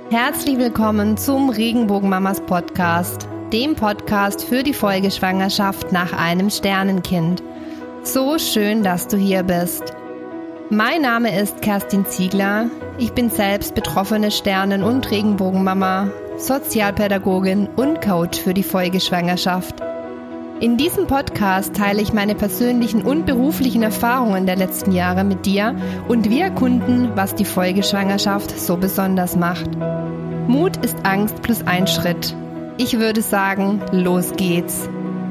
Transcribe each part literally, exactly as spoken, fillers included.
Herzlich willkommen zum Regenbogenmamas Podcast, dem Podcast für die Folgeschwangerschaft nach einem Sternenkind. So schön, dass du hier bist. Mein Name ist Kerstin Ziegler. Ich bin selbst betroffene Sternen- und Regenbogenmama, Sozialpädagogin und Coach für die Folgeschwangerschaft. In diesem Podcast teile ich meine persönlichen und beruflichen Erfahrungen der letzten Jahre mit dir und wir erkunden, was die Folgeschwangerschaft so besonders macht. Mut ist Angst plus ein Schritt. Ich würde sagen, los geht's.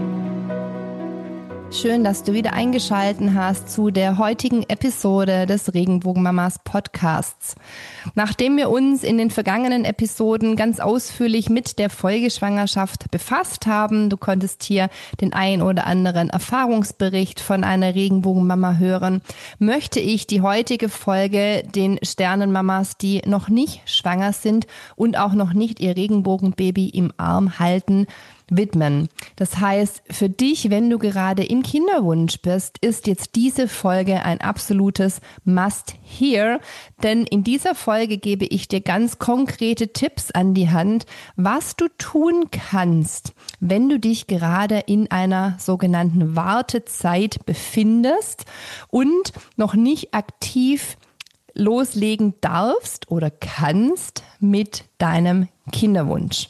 Schön, dass du wieder eingeschaltet hast zu der heutigen Episode des Regenbogenmamas Podcasts. Nachdem wir uns in den vergangenen Episoden ganz ausführlich mit der Folgeschwangerschaft befasst haben, du konntest hier den ein oder anderen Erfahrungsbericht von einer Regenbogenmama hören, möchte ich die heutige Folge den Sternenmamas, die noch nicht schwanger sind und auch noch nicht ihr Regenbogenbaby im Arm halten, widmen. Das heißt, für dich, wenn du gerade im Kinderwunsch bist, ist jetzt diese Folge ein absolutes Must-Hear, denn in dieser Folge gebe ich dir ganz konkrete Tipps an die Hand, was du tun kannst, wenn du dich gerade in einer sogenannten Wartezeit befindest und noch nicht aktiv loslegen darfst oder kannst mit deinem Kinderwunsch.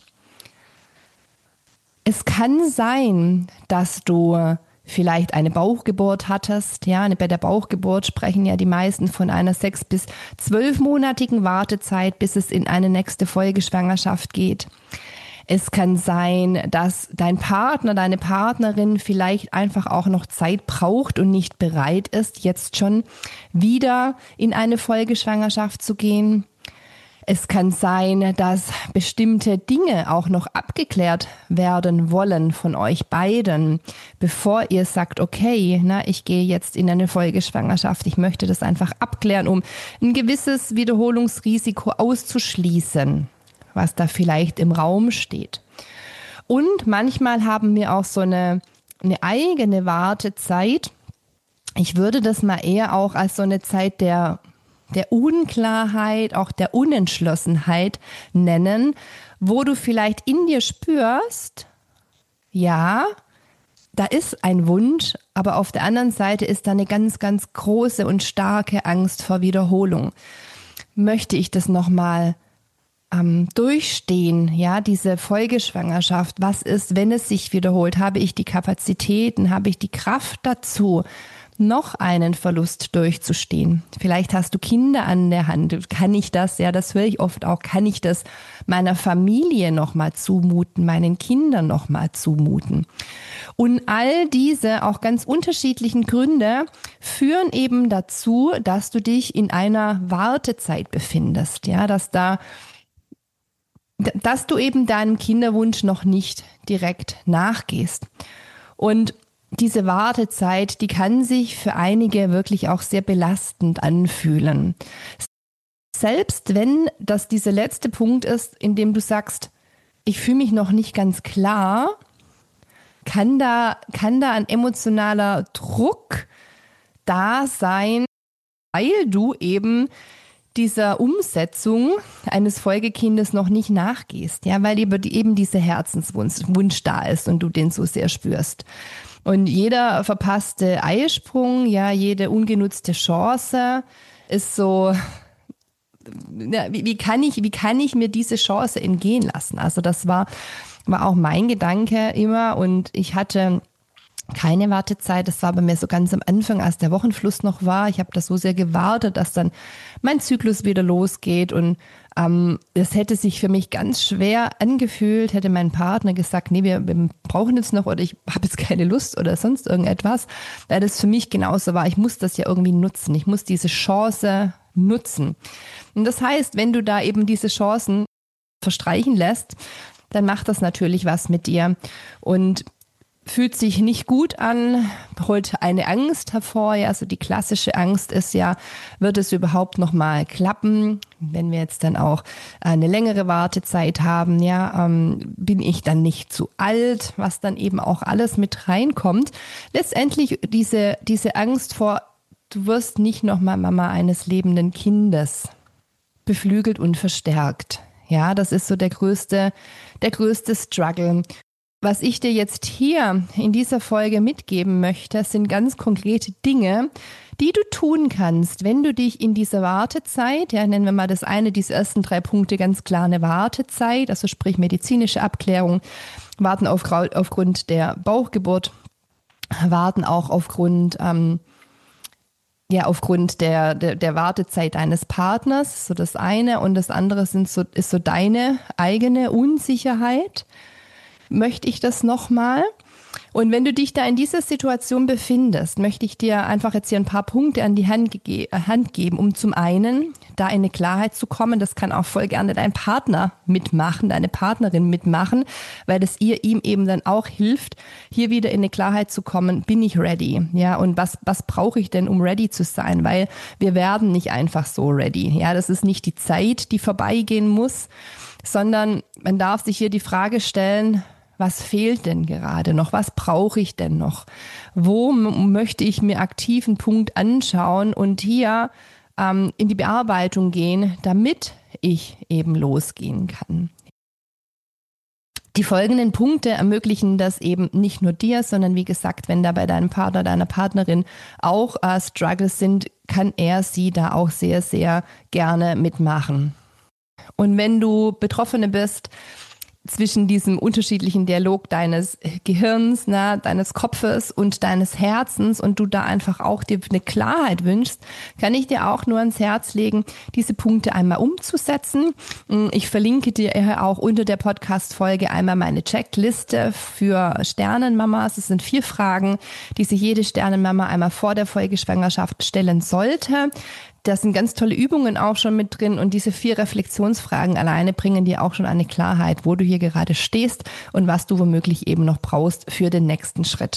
Es kann sein, dass du vielleicht eine Bauchgeburt hattest. Ja, bei der Bauchgeburt sprechen ja die meisten von einer sechs- bis zwölfmonatigen Wartezeit, bis es in eine nächste Folgeschwangerschaft geht. Es kann sein, dass dein Partner, deine Partnerin vielleicht einfach auch noch Zeit braucht und nicht bereit ist, jetzt schon wieder in eine Folgeschwangerschaft zu gehen. Es kann sein, dass bestimmte Dinge auch noch abgeklärt werden wollen von euch beiden, bevor ihr sagt, okay, na, ich gehe jetzt in eine Folgeschwangerschaft. Ich möchte das einfach abklären, um ein gewisses Wiederholungsrisiko auszuschließen, was da vielleicht im Raum steht. Und manchmal haben wir auch so eine, eine eigene Wartezeit. Ich würde das mal eher auch als so eine Zeit der der Unklarheit, auch der Unentschlossenheit nennen, wo du vielleicht in dir spürst, ja, da ist ein Wunsch, aber auf der anderen Seite ist da eine ganz, ganz große und starke Angst vor Wiederholung. Möchte ich das nochmal ähm, durchstehen, ja, diese Folgeschwangerschaft? Was ist, wenn es sich wiederholt? Habe ich die Kapazitäten, habe ich die Kraft dazu, noch einen Verlust durchzustehen? Vielleicht hast du Kinder an der Hand. Kann ich das, ja, das höre ich oft auch, kann ich das meiner Familie nochmal zumuten, meinen Kindern nochmal zumuten? Und all diese auch ganz unterschiedlichen Gründe führen eben dazu, dass du dich in einer Wartezeit befindest, ja, dass da, dass du eben deinem Kinderwunsch noch nicht direkt nachgehst. Und diese Wartezeit, die kann sich für einige wirklich auch sehr belastend anfühlen. Selbst wenn das dieser letzte Punkt ist, in dem du sagst, ich fühle mich noch nicht ganz klar, kann da, kann da ein emotionaler Druck da sein, weil du eben dieser Umsetzung eines Folgekindes noch nicht nachgehst, ja, weil eben dieser Herzenswunsch Wunsch da ist und du den so sehr spürst. Und jeder verpasste Eisprung, ja, jede ungenutzte Chance ist so, ja, wie, wie kann ich, wie kann ich mir diese Chance entgehen lassen? Also das war, war auch mein Gedanke immer, und ich hatte keine Wartezeit. Das war bei mir so ganz am Anfang, als der Wochenfluss noch war. Ich habe da so sehr gewartet, dass dann mein Zyklus wieder losgeht, und ähm, das hätte sich für mich ganz schwer angefühlt, hätte mein Partner gesagt, nee, wir, wir brauchen jetzt noch, oder ich habe jetzt keine Lust oder sonst irgendetwas, weil das für mich genauso war. Ich muss das ja irgendwie nutzen. Ich muss diese Chance nutzen. Und das heißt, wenn du da eben diese Chancen verstreichen lässt, dann macht das natürlich was mit dir und fühlt sich nicht gut an, holt eine Angst hervor. Ja, also die klassische Angst ist ja, wird es überhaupt noch mal klappen? Wenn wir jetzt dann auch eine längere Wartezeit haben, ja, ähm, bin ich dann nicht zu alt? Was dann eben auch alles mit reinkommt. Letztendlich diese, diese Angst vor, du wirst nicht noch mal Mama eines lebenden Kindes, beflügelt und verstärkt. Ja, das ist so der größte, der größte Struggle. Was ich dir jetzt hier in dieser Folge mitgeben möchte, sind ganz konkrete Dinge, die du tun kannst, wenn du dich in dieser Wartezeit, ja, nennen wir mal das eine, diese ersten drei Punkte ganz klar eine Wartezeit, also sprich medizinische Abklärung, warten auf, aufgrund der Bauchgeburt, warten auch aufgrund, ähm, ja, aufgrund der, der, der Wartezeit deines Partners, so das eine, und das andere sind so, ist so deine eigene Unsicherheit. Möchte ich das nochmal? Und wenn du dich da in dieser Situation befindest, möchte ich dir einfach jetzt hier ein paar Punkte an die Hand, ge- Hand geben, um zum einen da in eine Klarheit zu kommen. Das kann auch voll gerne dein Partner mitmachen, deine Partnerin mitmachen, weil das ihr ihm eben dann auch hilft, hier wieder in eine Klarheit zu kommen. Bin ich ready? Ja, und was, was brauche ich denn, um ready zu sein? Weil wir werden nicht einfach so ready. Ja, das ist nicht die Zeit, die vorbeigehen muss, sondern man darf sich hier die Frage stellen, was fehlt denn gerade noch? Was brauche ich denn noch? Wo m- möchte ich mir aktiven Punkt anschauen und hier ähm, in die Bearbeitung gehen, damit ich eben losgehen kann? Die folgenden Punkte ermöglichen das eben nicht nur dir, sondern wie gesagt, wenn da bei deinem Partner, deiner Partnerin auch äh, Struggles sind, kann er sie da auch sehr, sehr gerne mitmachen. Und wenn du Betroffene bist, zwischen diesem unterschiedlichen Dialog deines Gehirns, na, deines Kopfes und deines Herzens und du da einfach auch dir eine Klarheit wünschst, kann ich dir auch nur ans Herz legen, diese Punkte einmal umzusetzen. Ich verlinke dir auch unter der Podcast-Folge einmal meine Checkliste für Sternenmamas. Es sind vier Fragen, die sich jede Sternenmama einmal vor der Folgeschwangerschaft stellen sollte. Da sind ganz tolle Übungen auch schon mit drin und diese vier Reflexionsfragen alleine bringen dir auch schon eine Klarheit, wo du hier gerade stehst und was du womöglich eben noch brauchst für den nächsten Schritt.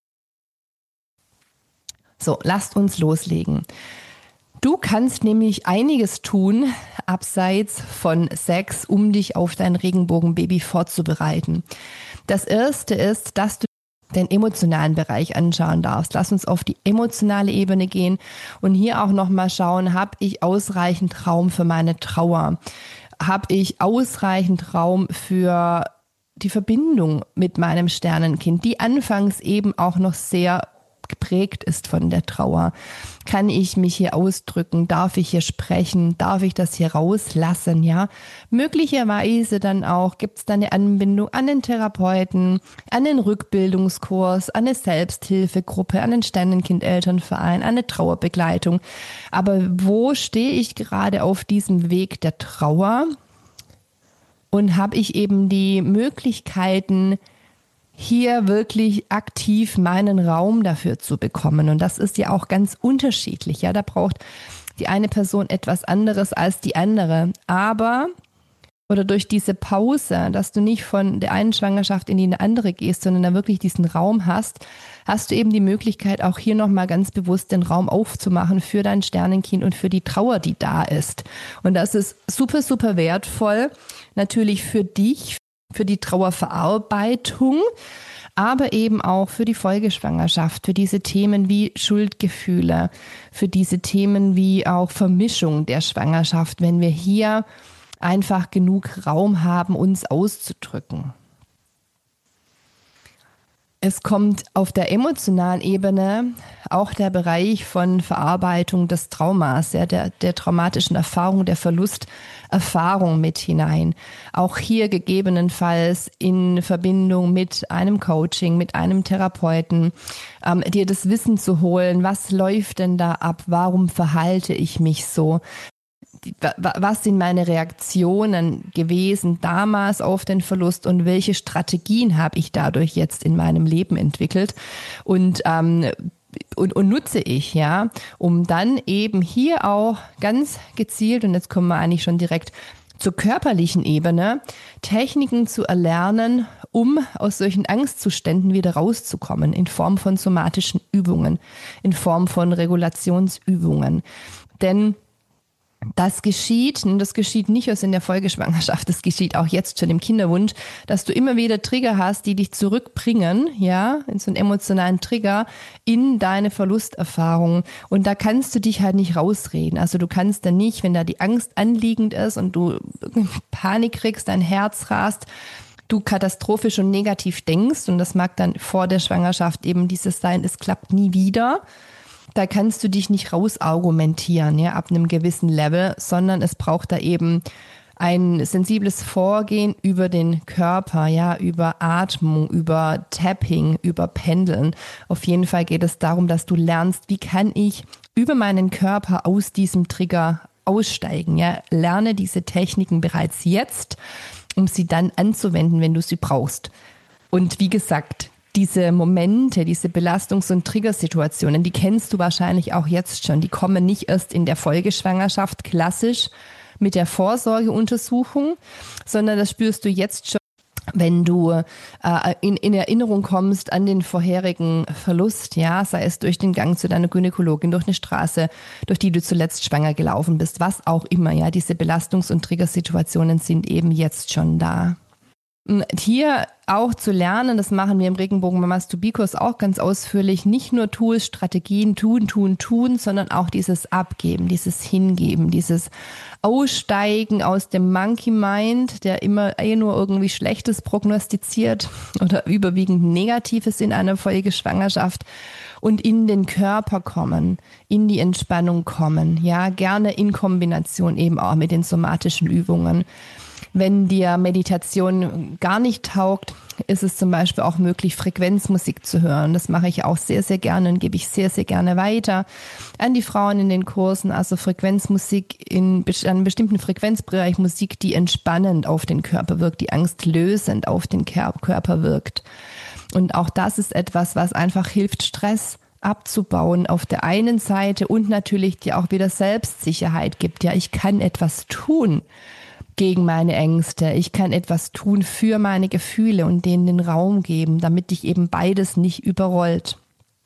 So, lasst uns loslegen. Du kannst nämlich einiges tun, abseits von Sex, um dich auf dein Regenbogenbaby vorzubereiten. Das erste ist, dass du den emotionalen Bereich anschauen darfst. Lass uns auf die emotionale Ebene gehen und hier auch nochmal schauen, habe ich ausreichend Raum für meine Trauer? Habe ich ausreichend Raum für die Verbindung mit meinem Sternenkind, die anfangs eben auch noch sehr geprägt ist von der Trauer? Kann ich mich hier ausdrücken? Darf ich hier sprechen? Darf ich das hier rauslassen? Ja, möglicherweise dann auch gibt es da eine Anbindung an den Therapeuten, an den Rückbildungskurs, an eine Selbsthilfegruppe, an den Sternenkind-Elternverein, an eine Trauerbegleitung. Aber wo stehe ich gerade auf diesem Weg der Trauer? Und habe ich eben die Möglichkeiten, hier wirklich aktiv meinen Raum dafür zu bekommen. Und das ist ja auch ganz unterschiedlich. Ja, da braucht die eine Person etwas anderes als die andere. Aber, oder durch diese Pause, dass du nicht von der einen Schwangerschaft in die andere gehst, sondern da wirklich diesen Raum hast, hast du eben die Möglichkeit, auch hier nochmal ganz bewusst den Raum aufzumachen für dein Sternenkind und für die Trauer, die da ist. Und das ist super, super wertvoll. Natürlich für dich, für die Trauerverarbeitung, aber eben auch für die Folgeschwangerschaft, für diese Themen wie Schuldgefühle, für diese Themen wie auch Vermischung der Schwangerschaft, wenn wir hier einfach genug Raum haben, uns auszudrücken. Es kommt auf der emotionalen Ebene auch der Bereich von Verarbeitung des Traumas, ja, der, der traumatischen Erfahrung, der Verlusterfahrung mit hinein. Auch hier gegebenenfalls in Verbindung mit einem Coaching, mit einem Therapeuten, ähm, dir das Wissen zu holen, was läuft denn da ab, warum verhalte ich mich so? Was sind meine Reaktionen gewesen damals auf den Verlust und welche Strategien habe ich dadurch jetzt in meinem Leben entwickelt und, ähm, und, und nutze ich, ja, um dann eben hier auch ganz gezielt, und jetzt kommen wir eigentlich schon direkt zur körperlichen Ebene, Techniken zu erlernen, um aus solchen Angstzuständen wieder rauszukommen, in Form von somatischen Übungen, in Form von Regulationsübungen. Denn Das geschieht, und das geschieht nicht erst in der Folgeschwangerschaft, das geschieht auch jetzt schon im Kinderwunsch, dass du immer wieder Trigger hast, die dich zurückbringen, ja, in so einen emotionalen Trigger in deine Verlusterfahrung. Und da kannst du dich halt nicht rausreden. Also du kannst dann nicht, wenn da die Angst anliegend ist und du Panik kriegst, dein Herz rast, du katastrophisch und negativ denkst, und das mag dann vor der Schwangerschaft eben dieses sein, es klappt nie wieder. Da kannst du dich nicht rausargumentieren, ja, ab einem gewissen Level, sondern es braucht da eben ein sensibles Vorgehen über den Körper, ja, über Atmung, über Tapping, über Pendeln. Auf jeden Fall geht es darum, dass du lernst, wie kann ich über meinen Körper aus diesem Trigger aussteigen, ja. Lerne diese Techniken bereits jetzt, um sie dann anzuwenden, wenn du sie brauchst. Und wie gesagt, diese Momente, diese Belastungs- und Triggersituationen, die kennst du wahrscheinlich auch jetzt schon. Die kommen nicht erst in der Folgeschwangerschaft klassisch mit der Vorsorgeuntersuchung, sondern das spürst du jetzt schon, wenn du äh, in, in Erinnerung kommst an den vorherigen Verlust, ja, sei es durch den Gang zu deiner Gynäkologin, durch eine Straße, durch die du zuletzt schwanger gelaufen bist, was auch immer, ja, diese Belastungs- und Triggersituationen sind eben jetzt schon da. Hier auch zu lernen, das machen wir im Regenbogen Mamas to Be Kurs auch ganz ausführlich, nicht nur Tools, Strategien, tun, tun, tun, sondern auch dieses Abgeben, dieses Hingeben, dieses Aussteigen aus dem Monkey Mind, der immer eh nur irgendwie Schlechtes prognostiziert oder überwiegend Negatives in einer Folgeschwangerschaft, und in den Körper kommen, in die Entspannung kommen, ja, gerne in Kombination eben auch mit den somatischen Übungen. Wenn dir Meditation gar nicht taugt, ist es zum Beispiel auch möglich, Frequenzmusik zu hören. Das mache ich auch sehr, sehr gerne und gebe ich sehr, sehr gerne weiter an die Frauen in den Kursen. Also Frequenzmusik in einem bestimmten Frequenzbereich, Musik, die entspannend auf den Körper wirkt, die angstlösend auf den Körper wirkt. Und auch das ist etwas, was einfach hilft, Stress abzubauen auf der einen Seite und natürlich dir auch wieder Selbstsicherheit gibt. Ja, ich kann etwas tun gegen meine Ängste. Ich kann etwas tun für meine Gefühle und denen den Raum geben, damit dich eben beides nicht überrollt.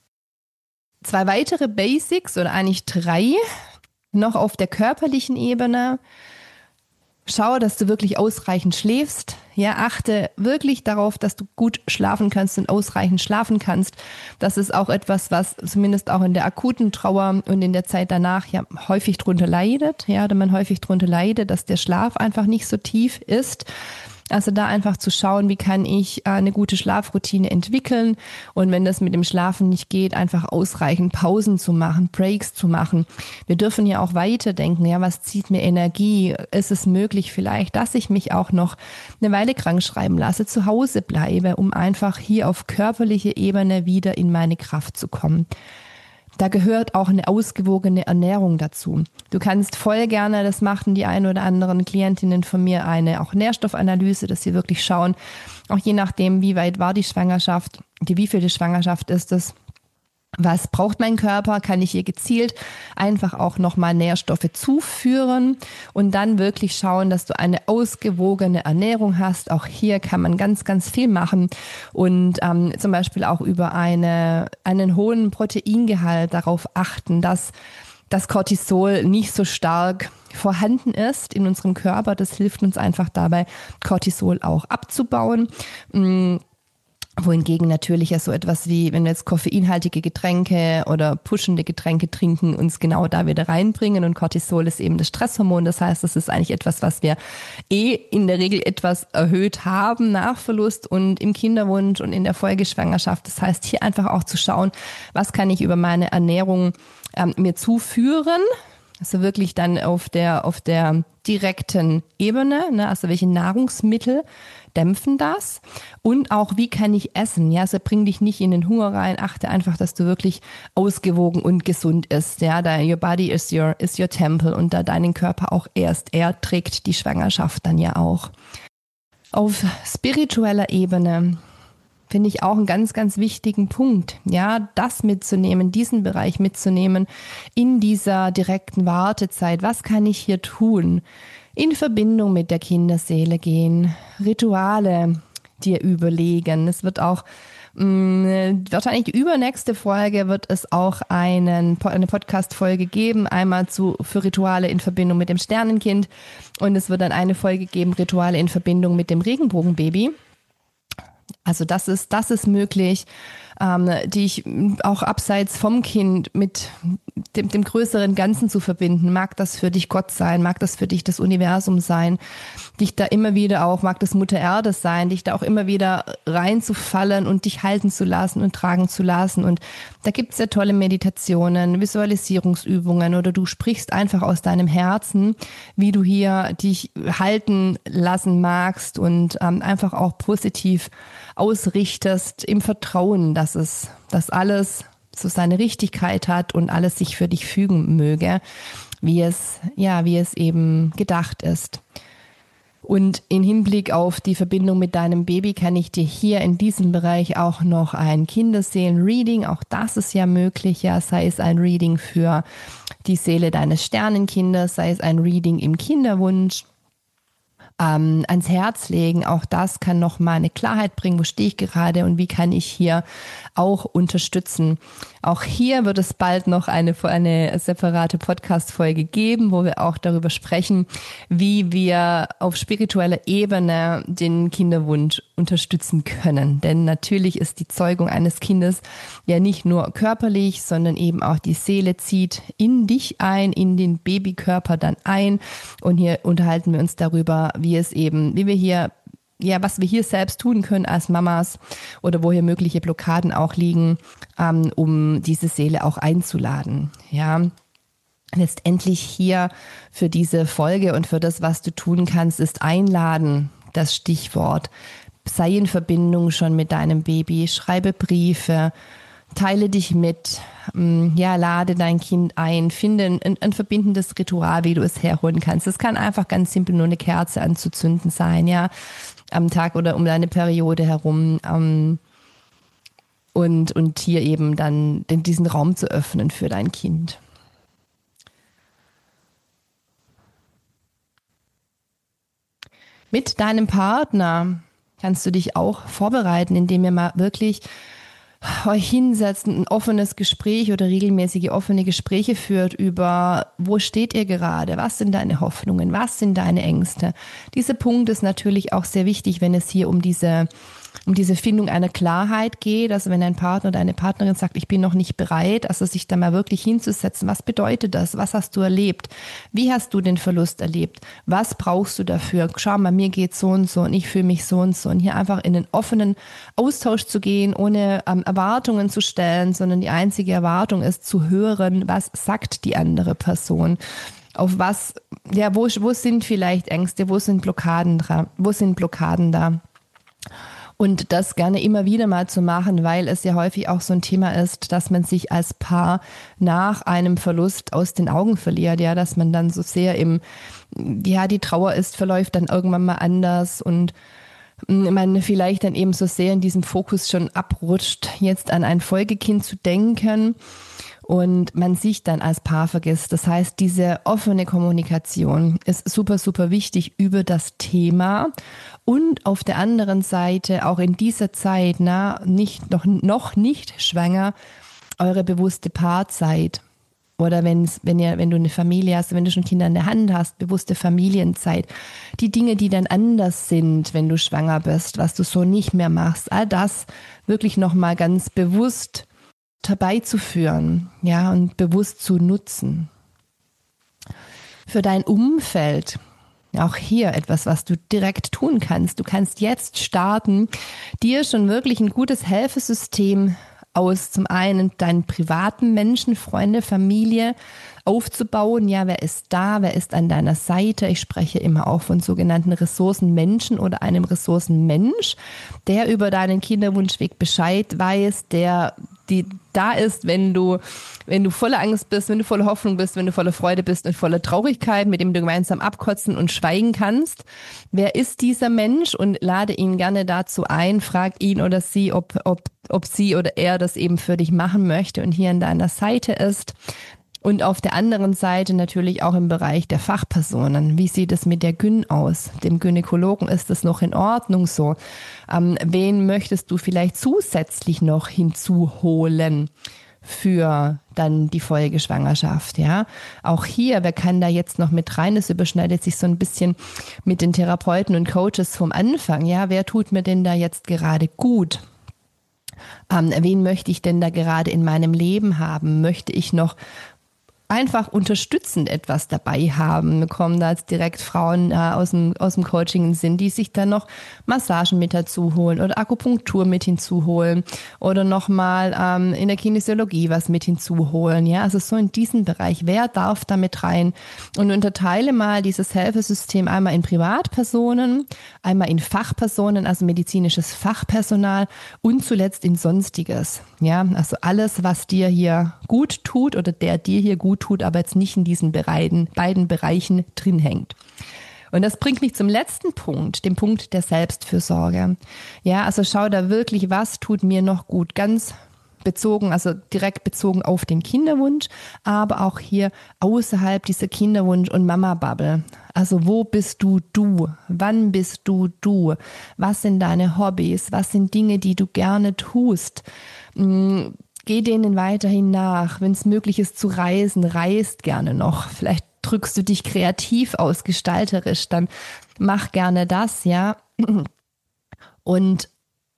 Zwei weitere Basics oder eigentlich drei noch auf der körperlichen Ebene. Schau, dass du wirklich ausreichend schläfst. Ja, achte wirklich darauf, dass du gut schlafen kannst und ausreichend schlafen kannst. Das ist auch etwas, was zumindest auch in der akuten Trauer und in der Zeit danach ja häufig drunter leidet. Ja, oder man häufig drunter leidet, dass der Schlaf einfach nicht so tief ist. Also da einfach zu schauen, wie kann ich eine gute Schlafroutine entwickeln, und wenn das mit dem Schlafen nicht geht, einfach ausreichend Pausen zu machen, Breaks zu machen. Wir dürfen ja auch weiterdenken, ja, was zieht mir Energie? Ist es möglich vielleicht, dass ich mich auch noch eine Weile krank schreiben lasse, zu Hause bleibe, um einfach hier auf körperlicher Ebene wieder in meine Kraft zu kommen? Da gehört auch eine ausgewogene Ernährung dazu. Du kannst voll gerne, das machen die ein oder anderen Klientinnen von mir, eine auch Nährstoffanalyse, dass sie wirklich schauen, auch je nachdem, wie weit war die Schwangerschaft, die wievielte Schwangerschaft ist es, was braucht mein Körper, kann ich hier gezielt einfach auch nochmal Nährstoffe zuführen und dann wirklich schauen, dass du eine ausgewogene Ernährung hast. Auch hier kann man ganz, ganz viel machen und ähm, zum Beispiel auch über eine, einen hohen Proteingehalt darauf achten, dass das Cortisol nicht so stark vorhanden ist in unserem Körper. Das hilft uns einfach dabei, Cortisol auch abzubauen. Wohingegen natürlich ja so etwas wie, wenn wir jetzt koffeinhaltige Getränke oder pushende Getränke trinken, uns genau da wieder reinbringen, und Cortisol ist eben das Stresshormon. Das heißt, das ist eigentlich etwas, was wir eh in der Regel etwas erhöht haben nach Verlust und im Kinderwunsch und in der Folgeschwangerschaft. Das heißt, hier einfach auch zu schauen, was kann ich über meine Ernährung ähm, mir zuführen. Also wirklich dann auf der, auf der direkten Ebene, ne? Also welche Nahrungsmittel dämpfen das, und auch wie kann ich essen, ja, also bring dich nicht in den Hunger rein, achte einfach, dass du wirklich ausgewogen und gesund isst, ja, da your body is your, is your temple, und da deinen Körper auch erst, er trägt die Schwangerschaft dann ja auch. Auf spiritueller Ebene finde ich auch einen ganz, ganz wichtigen Punkt, ja, das mitzunehmen, diesen Bereich mitzunehmen in dieser direkten Wartezeit. Was kann ich hier tun? In Verbindung mit der Kinderseele gehen, Rituale dir überlegen. Es wird auch Wahrscheinlich die übernächste Folge wird es auch einen, eine Podcast-Folge geben, einmal zu, für Rituale in Verbindung mit dem Sternenkind und es wird dann eine Folge geben, Rituale in Verbindung mit dem Regenbogenbaby. Also das ist, das ist möglich, ähm, die ich auch abseits vom Kind mit dem, dem größeren Ganzen zu verbinden. Mag das für dich Gott sein, mag das für dich das Universum sein, dich da immer wieder auch, mag das Mutter Erde sein, dich da auch immer wieder reinzufallen und dich halten zu lassen und tragen zu lassen. Und da gibt es ja tolle Meditationen, Visualisierungsübungen oder du sprichst einfach aus deinem Herzen, wie du hier dich halten lassen magst und ähm, einfach auch positiv ausrichtest im Vertrauen, dass es, dass alles so seine Richtigkeit hat und alles sich für dich fügen möge, wie es, ja, wie es eben gedacht ist. Und in Hinblick auf die Verbindung mit deinem Baby kann ich dir hier in diesem Bereich auch noch ein Kinderseelen-Reading, auch das ist ja möglich, ja, sei es ein Reading für die Seele deines Sternenkindes, sei es ein Reading im Kinderwunsch, Ähm, ans Herz legen. Auch das kann nochmal eine Klarheit bringen, wo stehe ich gerade und wie kann ich hier auch unterstützen. Auch hier wird es bald noch eine, eine separate Podcast-Folge geben, wo wir auch darüber sprechen, wie wir auf spiritueller Ebene den Kinderwunsch unterstützen können. Denn natürlich ist die Zeugung eines Kindes ja nicht nur körperlich, sondern eben auch die Seele zieht in dich ein, in den Babykörper dann ein. Und hier unterhalten wir uns darüber, wie es eben, wie wir hier, ja, was wir hier selbst tun können als Mamas oder wo hier mögliche Blockaden auch liegen, ähm, um diese Seele auch einzuladen. Ja, letztendlich hier für diese Folge und für das, was du tun kannst, ist einladen, das Stichwort. Sei in Verbindung schon mit deinem Baby, schreibe Briefe, teile dich mit, ja, lade dein Kind ein, finde ein, ein verbindendes Ritual, wie du es herholen kannst. Es kann einfach ganz simpel nur eine Kerze anzuzünden sein, ja, am Tag oder um deine Periode herum, ähm, und, und hier eben dann den, diesen Raum zu öffnen für dein Kind. Mit deinem Partner kannst du dich auch vorbereiten, indem ihr mal wirklich euch hinsetzt, ein offenes Gespräch oder regelmäßige offene Gespräche führt über, wo steht ihr gerade, was sind deine Hoffnungen, was sind deine Ängste. Dieser Punkt ist natürlich auch sehr wichtig, wenn es hier um diese um diese Findung einer Klarheit geht, also wenn dein Partner oder deine Partnerin sagt, ich bin noch nicht bereit, also sich da mal wirklich hinzusetzen, was bedeutet das, was hast du erlebt, wie hast du den Verlust erlebt, was brauchst du dafür, schau mal, mir geht's so und so und ich fühle mich so und so und hier einfach in den offenen Austausch zu gehen, ohne ähm, Erwartungen zu stellen, sondern die einzige Erwartung ist zu hören, was sagt die andere Person. Auf was, ja, wo, wo sind vielleicht Ängste, wo sind Blockaden da, wo sind Blockaden da? Und das gerne immer wieder mal zu machen, weil es ja häufig auch so ein Thema ist, dass man sich als Paar nach einem Verlust aus den Augen verliert, ja, dass man dann so sehr im, ja, die Trauer ist, verläuft dann irgendwann mal anders und man vielleicht dann eben so sehr in diesem Fokus schon abrutscht, jetzt an ein Folgekind zu denken und man sich dann als Paar vergisst. Das heißt, diese offene Kommunikation ist super, super wichtig über das Thema und auf der anderen Seite auch in dieser Zeit, na, nicht, noch, noch nicht schwanger, eure bewusste Paarzeit. Oder wenn's, wenn ihr, wenn du eine Familie hast, wenn du schon Kinder in der Hand hast, bewusste Familienzeit. Die Dinge, die dann anders sind, wenn du schwanger bist, was du so nicht mehr machst, all das wirklich nochmal ganz bewusst herbeizuführen, ja, und bewusst zu nutzen. Für dein Umfeld, auch hier etwas, was du direkt tun kannst. Du kannst jetzt starten, dir schon wirklich ein gutes Hilfesystem aus zum einen deinen privaten Menschen, Freunde, Familie aufzubauen. Ja, wer ist da? Wer ist an deiner Seite? Ich spreche immer auch von sogenannten Ressourcenmenschen oder einem Ressourcenmensch, der über deinen Kinderwunschweg Bescheid weiß, der die da ist, wenn du, wenn du voller Angst bist, wenn du voller Hoffnung bist, wenn du voller Freude bist und voller Traurigkeit, mit dem du gemeinsam abkotzen und schweigen kannst. Wer ist dieser Mensch? Und lade ihn gerne dazu ein, frag ihn oder sie, ob, ob, ob sie oder er das eben für dich machen möchte und hier an deiner Seite ist. Und auf der anderen Seite natürlich auch im Bereich der Fachpersonen. Wie sieht es mit der Gyn aus? Dem Gynäkologen ist das noch in Ordnung so. Ähm, wen möchtest du vielleicht zusätzlich noch hinzuholen für dann die Folgeschwangerschaft, ja? Auch hier, wer kann da jetzt noch mit rein? Es überschneidet sich so ein bisschen mit den Therapeuten und Coaches vom Anfang, ja? Wer tut mir denn da jetzt gerade gut? Ähm, wen möchte ich denn da gerade in meinem Leben haben? Möchte ich noch einfach unterstützend etwas dabei haben? Wir kommen da jetzt direkt Frauen äh, aus dem, aus dem Coaching in den Sinn, die sich dann noch Massagen mit dazu holen oder Akupunktur mit hinzuholen oder nochmal ähm, in der Kinesiologie was mit hinzuholen. Ja, also so in diesem Bereich. Wer darf da mit rein? Und unterteile mal dieses Helfersystem einmal in Privatpersonen, einmal in Fachpersonen, also medizinisches Fachpersonal und zuletzt in Sonstiges. Ja, also alles, was dir hier gut tut oder der dir hier gut tut, aber jetzt nicht in diesen beiden, beiden Bereichen drin hängt. Und das bringt mich zum letzten Punkt, dem Punkt der Selbstfürsorge. Ja, also schau da wirklich, was tut mir noch gut, ganz bezogen, also direkt bezogen auf den Kinderwunsch, aber auch hier außerhalb dieser Kinderwunsch- und Mama-Bubble. Also wo bist du du? Wann bist du du? Was sind deine Hobbys? Was sind Dinge, die du gerne tust? Hm, Geh denen weiterhin nach. Wenn es möglich ist zu reisen, reist gerne noch. Vielleicht drückst du dich kreativ aus, gestalterisch, dann mach gerne das, ja. Und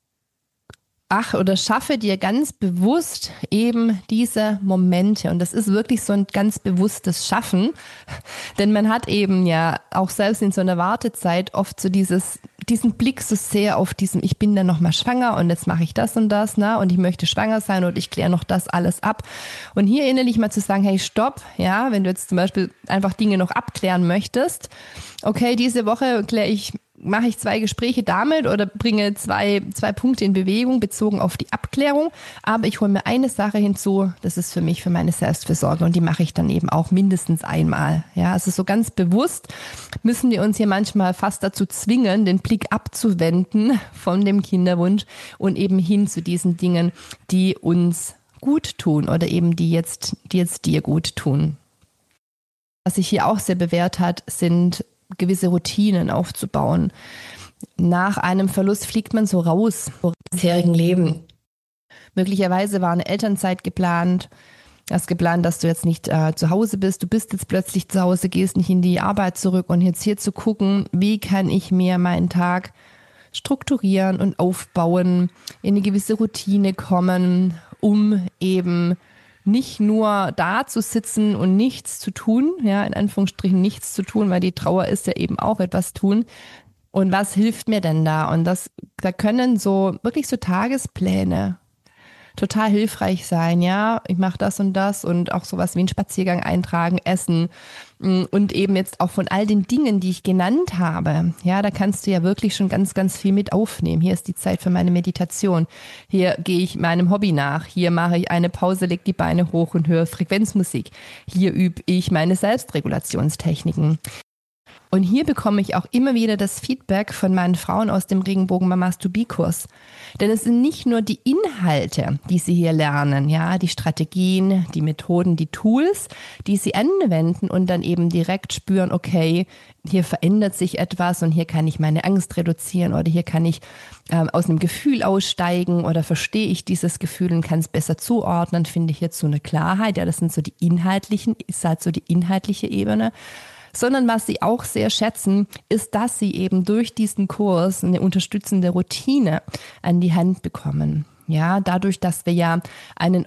ach, oder schaffe dir ganz bewusst eben diese Momente. Und das ist wirklich so ein ganz bewusstes Schaffen. Denn man hat eben ja auch selbst in so einer Wartezeit oft so dieses, diesen Blick so sehr auf diesem, ich bin dann nochmal schwanger und jetzt mache ich das und das, ne? Und ich möchte schwanger sein und ich kläre noch das alles ab. Und hier innerlich mal zu sagen, hey, stopp, ja, wenn du jetzt zum Beispiel einfach Dinge noch abklären möchtest, okay, diese Woche kläre ich mache ich zwei Gespräche damit oder bringe zwei, zwei Punkte in Bewegung bezogen auf die Abklärung. Aber ich hole mir eine Sache hinzu, das ist für mich, für meine Selbstfürsorge und die mache ich dann eben auch mindestens einmal. Ja, also so ganz bewusst müssen wir uns hier manchmal fast dazu zwingen, den Blick abzuwenden von dem Kinderwunsch und eben hin zu diesen Dingen, die uns gut tun oder eben die jetzt, die jetzt dir gut tun. Was sich hier auch sehr bewährt hat, sind gewisse Routinen aufzubauen. Nach einem Verlust fliegt man so raus vom bisherigen Leben. Möglicherweise war eine Elternzeit geplant. Du hast geplant, dass du jetzt nicht äh, zu Hause bist. Du bist jetzt plötzlich zu Hause, gehst nicht in die Arbeit zurück und jetzt hier zu gucken, wie kann ich mir meinen Tag strukturieren und aufbauen, in eine gewisse Routine kommen, um eben nicht nur da zu sitzen und nichts zu tun, ja, in Anführungsstrichen nichts zu tun, weil die Trauer ist ja eben auch etwas tun. Und was hilft mir denn da? Und das, da können so wirklich so Tagespläne total hilfreich sein, ja. Ich mache das und das und auch sowas wie einen Spaziergang eintragen, essen und eben jetzt auch von all den Dingen, die ich genannt habe, ja, da kannst du ja wirklich schon ganz, ganz viel mit aufnehmen. Hier ist die Zeit für meine Meditation. Hier gehe ich meinem Hobby nach. Hier mache ich eine Pause, leg die Beine hoch und höre Frequenzmusik. Hier übe ich meine Selbstregulationstechniken. Und hier bekomme ich auch immer wieder das Feedback von meinen Frauen aus dem Regenbogen Mamas to Be Kurs. Denn es sind nicht nur die Inhalte, die sie hier lernen, ja, die Strategien, die Methoden, die Tools, die sie anwenden und dann eben direkt spüren, okay, hier verändert sich etwas und hier kann ich meine Angst reduzieren oder hier kann ich ähm, aus einem Gefühl aussteigen oder verstehe ich dieses Gefühl und kann es besser zuordnen, finde ich jetzt so eine Klarheit. Ja, das sind so die inhaltlichen, ist halt so die inhaltliche Ebene. Sondern was sie auch sehr schätzen, ist, dass sie eben durch diesen Kurs eine unterstützende Routine an die Hand bekommen. Ja, dadurch, dass wir ja einen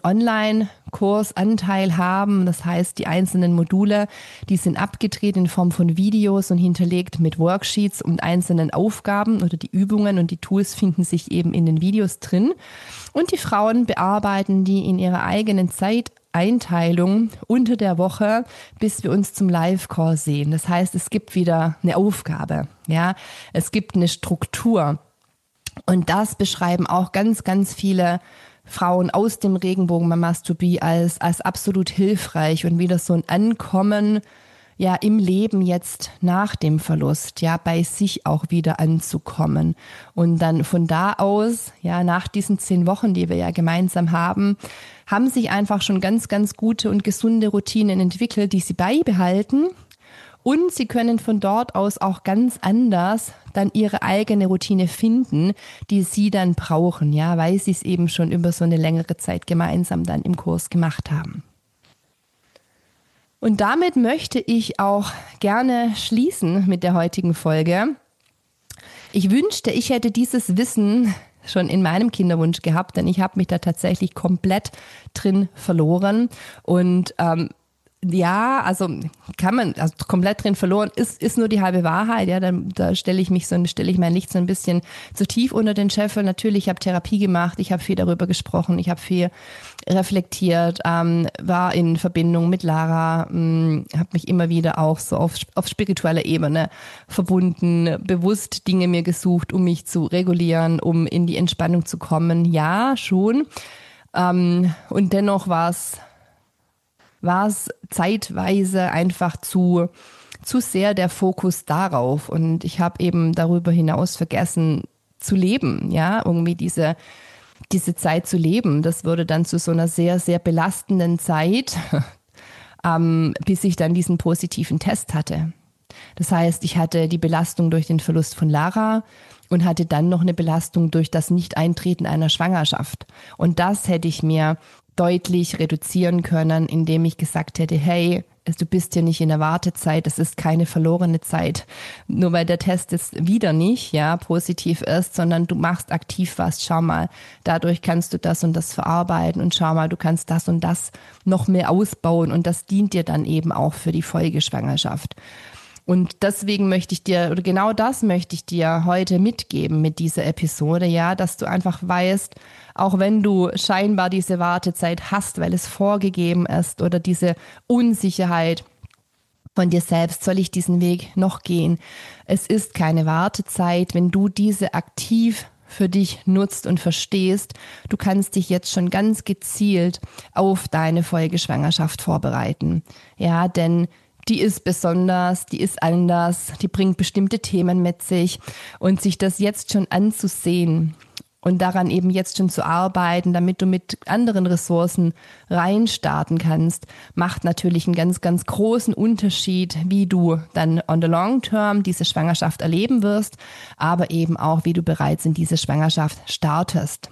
Online-Kursanteil haben, das heißt, die einzelnen Module, die sind abgedreht in Form von Videos und hinterlegt mit Worksheets und einzelnen Aufgaben oder die Übungen und die Tools finden sich eben in den Videos drin. Und die Frauen bearbeiten die in ihrer eigenen Zeit Einteilung unter der Woche, bis wir uns zum Live-Call sehen. Das heißt, es gibt wieder eine Aufgabe, ja, es gibt eine Struktur. Und das beschreiben auch ganz, ganz viele Frauen aus dem Regenbogen Mamas to Be als, als absolut hilfreich und wieder so ein Ankommen ja im Leben jetzt nach dem Verlust, ja bei sich auch wieder anzukommen. Und dann von da aus, ja nach diesen zehn Wochen, die wir ja gemeinsam haben, haben sich einfach schon ganz, ganz gute und gesunde Routinen entwickelt, die sie beibehalten. Und sie können von dort aus auch ganz anders dann ihre eigene Routine finden, die sie dann brauchen, ja, weil sie es eben schon über so eine längere Zeit gemeinsam dann im Kurs gemacht haben. Und damit möchte ich auch gerne schließen mit der heutigen Folge. Ich wünschte, ich hätte dieses Wissen schon in meinem Kinderwunsch gehabt, denn ich habe mich da tatsächlich komplett drin verloren. Und ähm, ja, also kann man, also komplett drin verloren, ist, ist nur die halbe Wahrheit. Ja, da, da stelle ich mich so, stelle ich mein Licht so ein bisschen zu tief unter den Scheffel. Natürlich, ich habe Therapie gemacht, ich habe viel darüber gesprochen, ich habe viel reflektiert, ähm, war in Verbindung mit Lara, habe mich immer wieder auch so auf, auf spiritueller Ebene verbunden, bewusst Dinge mir gesucht, um mich zu regulieren, um in die Entspannung zu kommen. Ja, schon. Ähm, und dennoch war es war es zeitweise einfach zu, zu sehr der Fokus darauf. Und ich habe eben darüber hinaus vergessen zu leben, ja, irgendwie diese, diese Zeit zu leben. Das wurde dann zu so einer sehr, sehr belastenden Zeit, ähm, bis ich dann diesen positiven Test hatte. Das heißt, ich hatte die Belastung durch den Verlust von Lara und hatte dann noch eine Belastung durch das Nicht-Eintreten einer Schwangerschaft. Und das hätte ich mir deutlich reduzieren können, indem ich gesagt hätte, hey, du bist hier nicht in der Wartezeit, das ist keine verlorene Zeit, nur weil der Test jetzt wieder nicht ja positiv ist, sondern du machst aktiv was, schau mal, dadurch kannst du das und das verarbeiten und schau mal, du kannst das und das noch mehr ausbauen und das dient dir dann eben auch für die Folgeschwangerschaft. Und deswegen möchte ich dir, oder genau das möchte ich dir heute mitgeben mit dieser Episode, ja, dass du einfach weißt, auch wenn du scheinbar diese Wartezeit hast, weil es vorgegeben ist oder diese Unsicherheit von dir selbst, soll ich diesen Weg noch gehen? Es ist keine Wartezeit, wenn du diese aktiv für dich nutzt und verstehst. Du kannst dich jetzt schon ganz gezielt auf deine Folgeschwangerschaft vorbereiten. Ja, denn die ist besonders, die ist anders, die bringt bestimmte Themen mit sich und sich das jetzt schon anzusehen und daran eben jetzt schon zu arbeiten, damit du mit anderen Ressourcen reinstarten kannst, macht natürlich einen ganz, ganz großen Unterschied, wie du dann on the long term diese Schwangerschaft erleben wirst, aber eben auch, wie du bereits in diese Schwangerschaft startest.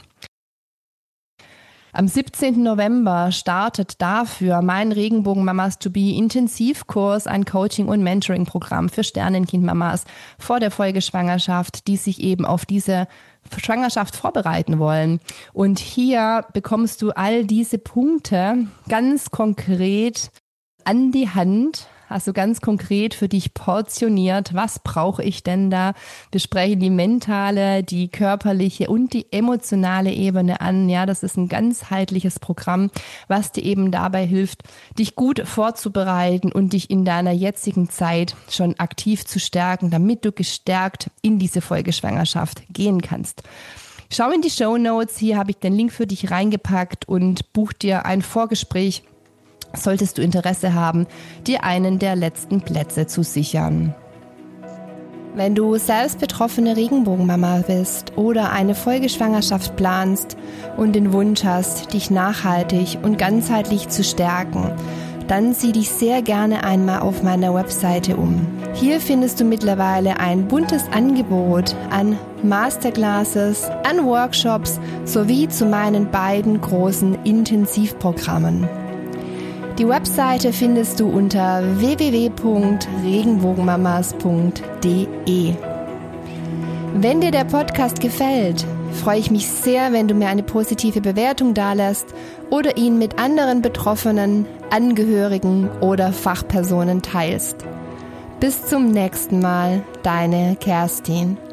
Am siebzehnten November startet dafür mein Regenbogen Mamas to Be Intensivkurs, ein Coaching- und Mentoring-Programm für Sternenkind-Mamas vor der Folgeschwangerschaft, die sich eben auf diese Schwangerschaft vorbereiten wollen. Und hier bekommst du all diese Punkte ganz konkret an die Hand, also ganz konkret für dich portioniert. Was brauche ich denn da? Wir sprechen die mentale, die körperliche und die emotionale Ebene an. Ja, das ist ein ganzheitliches Programm, was dir eben dabei hilft, dich gut vorzubereiten und dich in deiner jetzigen Zeit schon aktiv zu stärken, damit du gestärkt in diese Folgeschwangerschaft gehen kannst. Schau in die Shownotes, hier habe ich den Link für dich reingepackt und buch dir ein Vorgespräch, solltest du Interesse haben, dir einen der letzten Plätze zu sichern. Wenn du selbst betroffene Regenbogenmama bist oder eine Folgeschwangerschaft planst und den Wunsch hast, dich nachhaltig und ganzheitlich zu stärken, dann sieh dich sehr gerne einmal auf meiner Webseite um. Hier findest du mittlerweile ein buntes Angebot an Masterclasses, an Workshops sowie zu meinen beiden großen Intensivprogrammen. Die Webseite findest du unter w w w punkt regenbogenmamas punkt d e. Wenn dir der Podcast gefällt, freue ich mich sehr, wenn du mir eine positive Bewertung dalässt oder ihn mit anderen Betroffenen, Angehörigen oder Fachpersonen teilst. Bis zum nächsten Mal, deine Kerstin.